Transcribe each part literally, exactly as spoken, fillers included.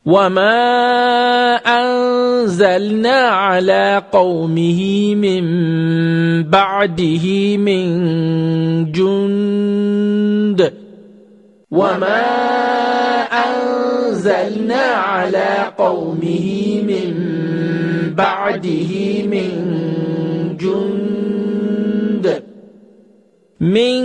وما أنزلنا على قومه من بعده من جند وما أنزلنا على قومه من بعده من جند من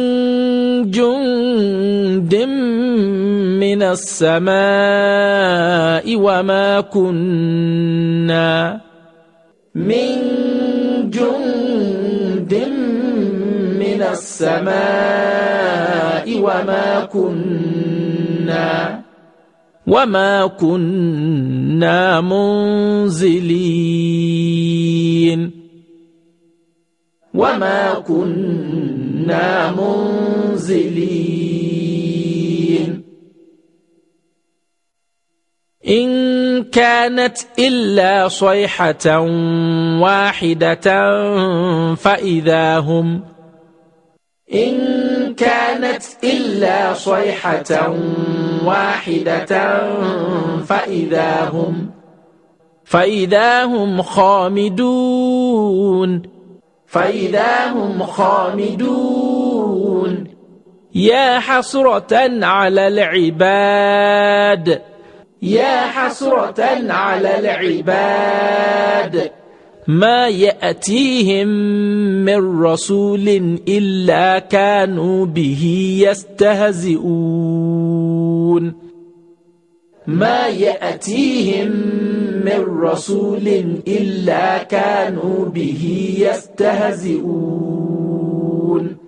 جند من السماء وما كنا من جند من السماء وما كنا وما كنا منزلين وما كنا منزلين إن كانت إلا صيحة واحدة فإذا هم إن كانت إلا صيحة واحدة فإذا هم فإذا هم خامدون فإذا هم خامدون يا حسرة على العباد يا حسرة على العباد ما يأتيهم من رسول إلا كانوا به يستهزئون ما يأتيهم من رسول إلا كانوا به يستهزئون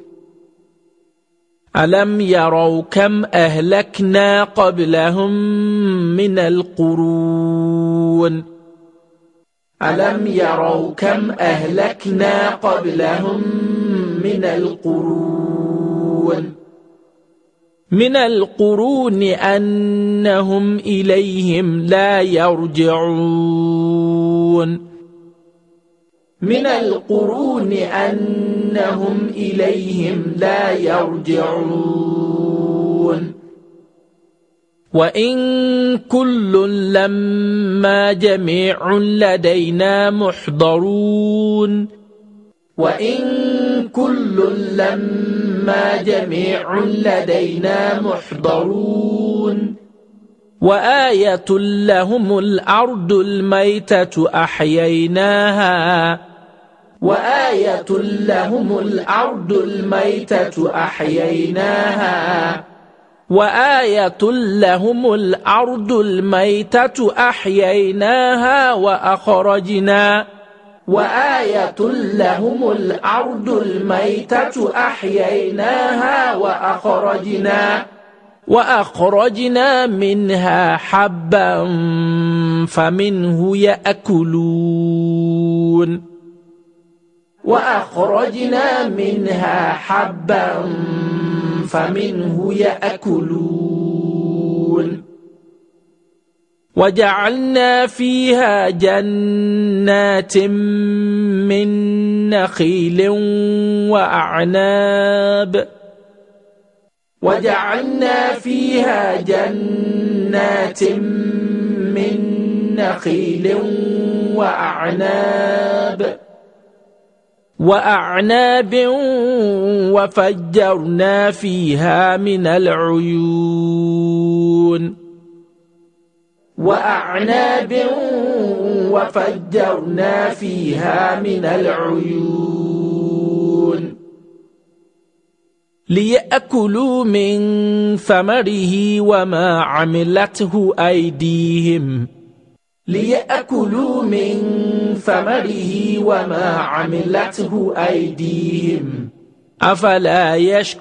ألم يروا كم أهلكنا قبلهم من القرون ألم يروا كم أهلكنا قبلهم من القرون من القرون أنهم إليهم لا يرجعون من القرون أنهم إليهم لا يرجعون وإن كل لما جميع لدينا محضرون وإن كل لما جميع لدينا محضرون وآية لهم الأرض الميتة أحييناها وآية لهم الأرض الميتة أحييناها وآية لهم الأرض الميتة أحييناها وأخرجنا وآية لهم الأرض الميتة أحييناها وأخرجنا وأخرجنا منها حبا فمنه يأكلون وأخرجنا منها حبا فمنه يأكلون وجعلنا فيها جنات من نخيل وأعناب وجعلنا فيها جنات من نخيل وأعناب وأعناب وفجرنا فيها من العيون وأعناب وفجرنا فيها من العيون ليأكلوا من ثمره وما عملته أيديهم ليأكلوا من ثمره وما عملته أيديهم أفلا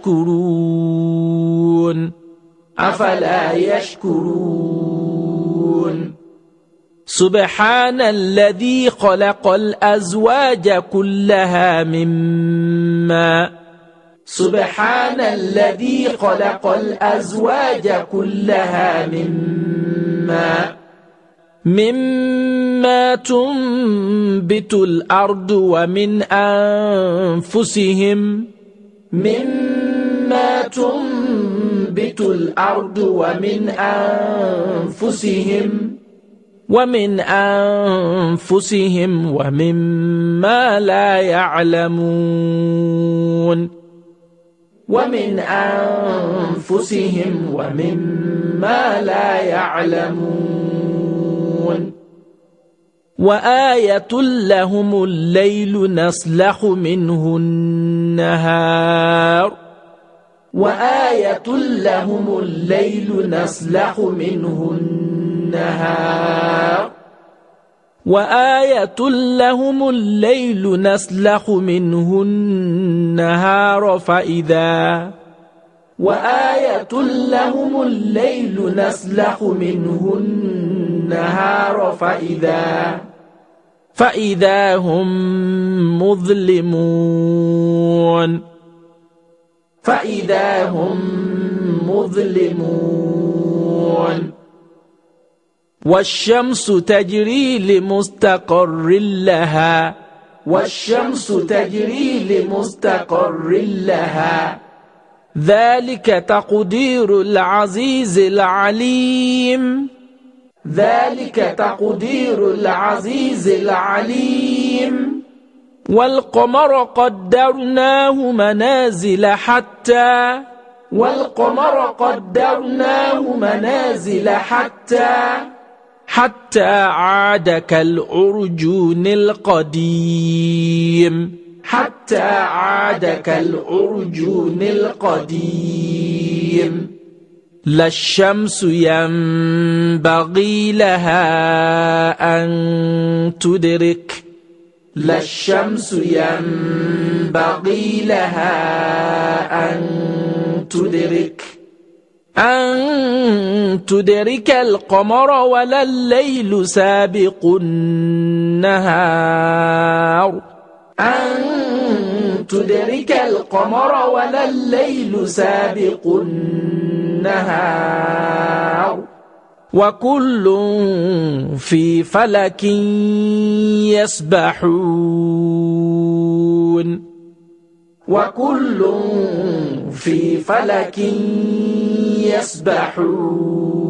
يشكرون أفلا يشكرون سبحان الذي خلق الأزواج كلها مما سبحان الذي خلق الأزواج كلها مما مما تنبت الأرض ومن أنفسهم مما تنبت تنبت الأرض ومن أنفسهم ومن أنفسهم ومما لا يعلمون ومن أنفسهم ومما لا يعلمون وآية لهم الليل نسلخ منه النهار وآية لهم الليل نسلخ منه النهار وآية لهم الليل نسلخ منه النهار فإذا وآية لهم الليل نسلخ منه النهار فإذا فإذا هم مظلمون فإذا هم مظلمون والشمس تجري لمستقر لها والشمس تجري لمستقر لها ذلك تقدير العزيز العليم ذلك تقدير العزيز العليم والقمر قدرناه منازل حتى والقمر قدرناه منازل حتى حتى عاد كالعرجون القديم حتى عاد كالعرجون القديم لا الشمس ينبغي لها أن تدرك لا الشمس ينبغي لها أن تدرك أن تدرك القمر ولا الليل سابق النهار أن تدرك القمر ولا الليل سابق النهار وكل في فلك يسبحون وكل في فلك يسبحون